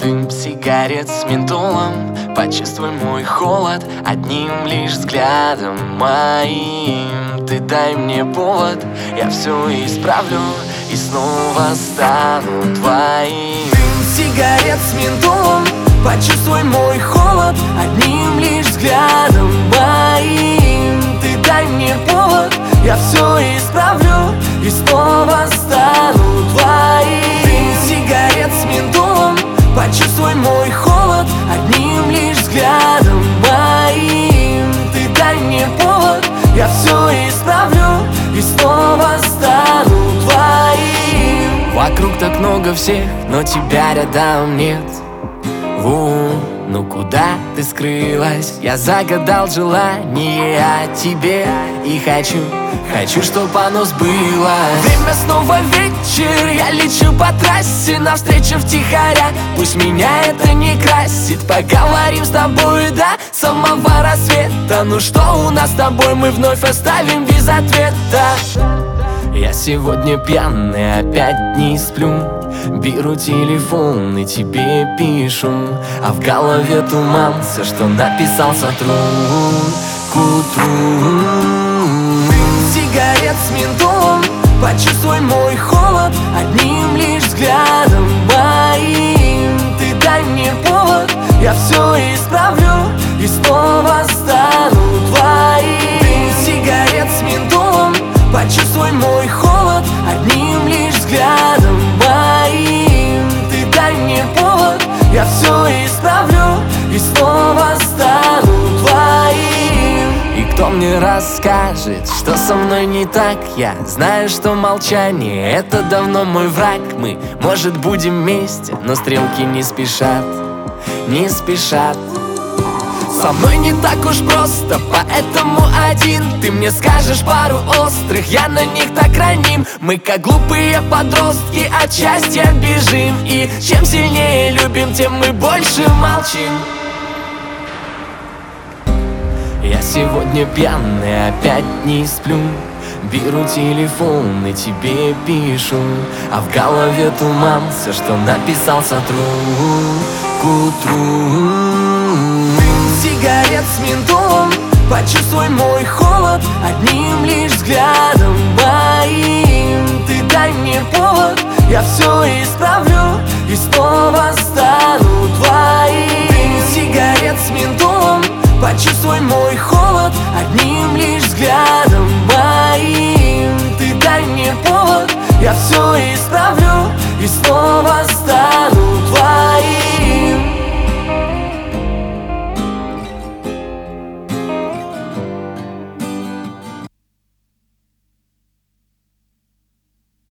Дым сигарет с ментолом, почувствуй мой холод одним лишь взглядом моим. Ты дай мне повод, я все исправлю и снова стану твоим. Дым сигарет с ментолом, почувствуй мой холод одним лишь взглядом моим. Ты дай мне повод, я все исправлю и снова стану твоим. Дым сигарет с ментолом, почувствуй мой холод одним лишь взглядом моим. Ты дай мне повод, я все исправлю и снова стану твоим. Вокруг так много всех, но тебя рядом нет. Ну куда ты скрылась? Я загадал желание о тебе и хочу, чтоб оно сбылось. Время снова вечер, я лечу по трассе навстречу втихаря. Пусть меня это не красит, поговорим с тобой до самого рассвета. Ну что у нас с тобой, мы вновь оставим без ответа. Я сегодня пьяный, опять не сплю. Беру телефон и тебе пишу, а в голове туман, все, что написал, сотру к утру. Дым сигарет с ментолом, почувствуй мой холод одним лишь взглядом моим. Ты дай мне повод, я все исправлю и снова стану твоим. Дым сигарет с ментолом, почувствуй мой холод одним лишь взглядом моим. Ты дай мне повод, я все исправлю и снова стану твоим. И кто мне расскажет, что со мной не так? Я знаю, что молчание — это давно мой враг. Мы, может, будем вместе, но стрелки не спешат, не спешат. Со мной не так уж просто, поэтому один. Ты мне скажешь пару острых, я на них так раним. Мы как глупые подростки от счастья бежим. И чем сильнее любим, тем мы больше молчим. Я сегодня пьяный, опять не сплю. Беру телефон и тебе пишу, а в голове туман, все, что написал, сотру к утру. Сигарет с ментолом, почувствуй мой холод одним лишь взглядом моим. Ты дай мне повод, я все исправлю и снова стану твоим. Дым сигарет с ментолом, почувствуй мой холод одним лишь взглядом моим. Ты дай мне повод, я все исправлю